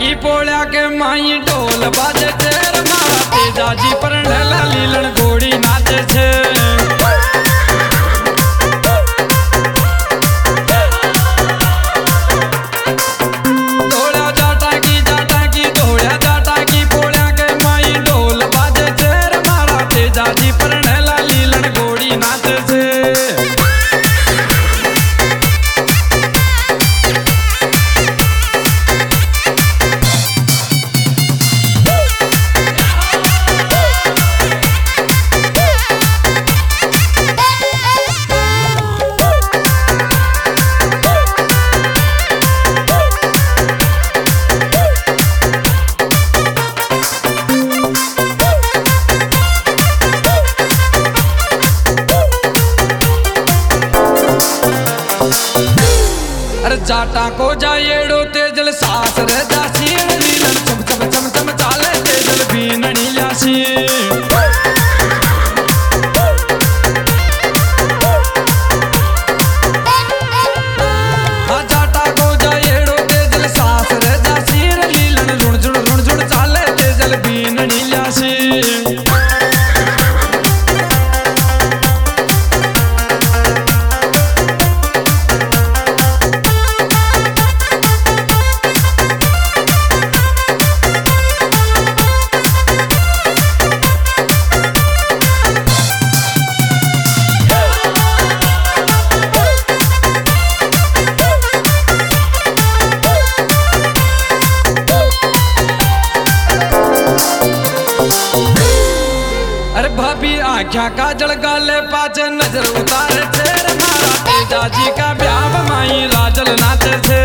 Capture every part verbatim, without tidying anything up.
की पोळ्या के माई ढोल बाजे छे रे मारा तेजाजी परणेला लीलन घोड़ी नाचे छे। तेजाजी परणेला लीलन घोड़ी नाचे छे। अरे जाटा को जाएड़ो तेजल सास रे जासी लीलन चम चम चम चम चाले तेजल बीनणी लासी। हाँ जाटा को जाएड़ो तेजल सास रे जासी लीलन रुण जुण रुण जुण चाले तेजल बीनणी लासी। अरे भाभी आख्या का जल गाले पाचे नजर उतारे छे रे मारा तेजाजी का ब्याह माई राजल नाचे छे।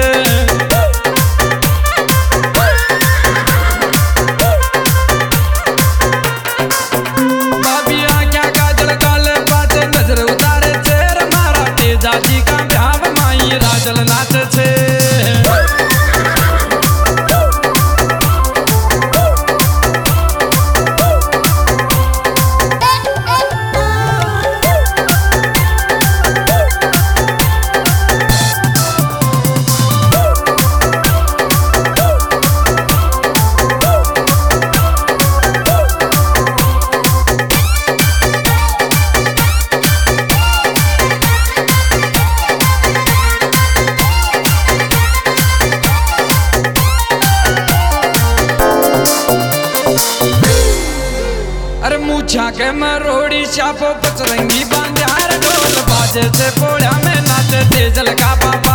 भाभी आख्या का जल गाले पाचे नजर उतारे छे रे मारा तेजाजी का ब्याह माई राजल नाचे छे। अरे मूछा के मरोड़ी छापो पचरंगी बांध्यार ढोल बाजे से पोळ्या में नाचे तेजल का पापा।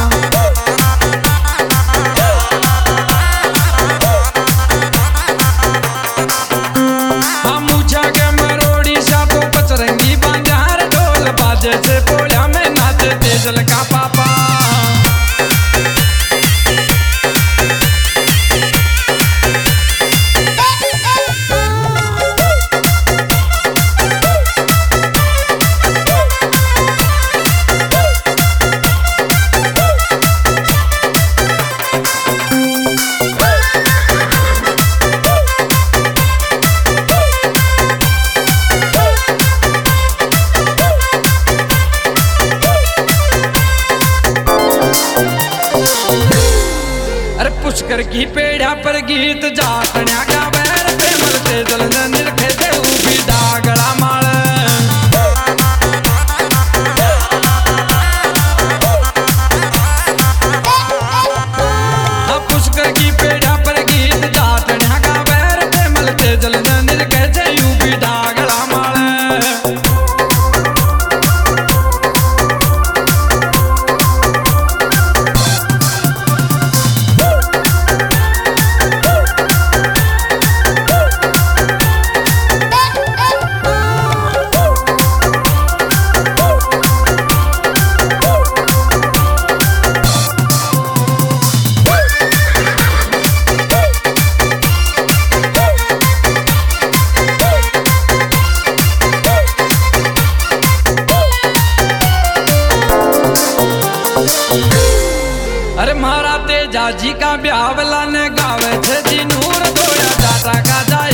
हाँ मूछा के मरोड़ी छापो पचरंगी बांध्यार ढोल बाजे से पोळ्या में नाचे तेजल का पापा। पुष्कर की पेड़ा पर गीत जाटण्या गावे रे प्रेमल तेजल ने निरखे दे उभी डागड़ा माळ। हाँ पुष्कर की पेड़ा पर गीत जाटण्या गावे रे प्रेमल तेजल ने निरखे दे उभी डागड़ा माळ। अरे मारा तेजाजी का ब्यावला ने गावे छे जी नूर दोया जाटा का जाए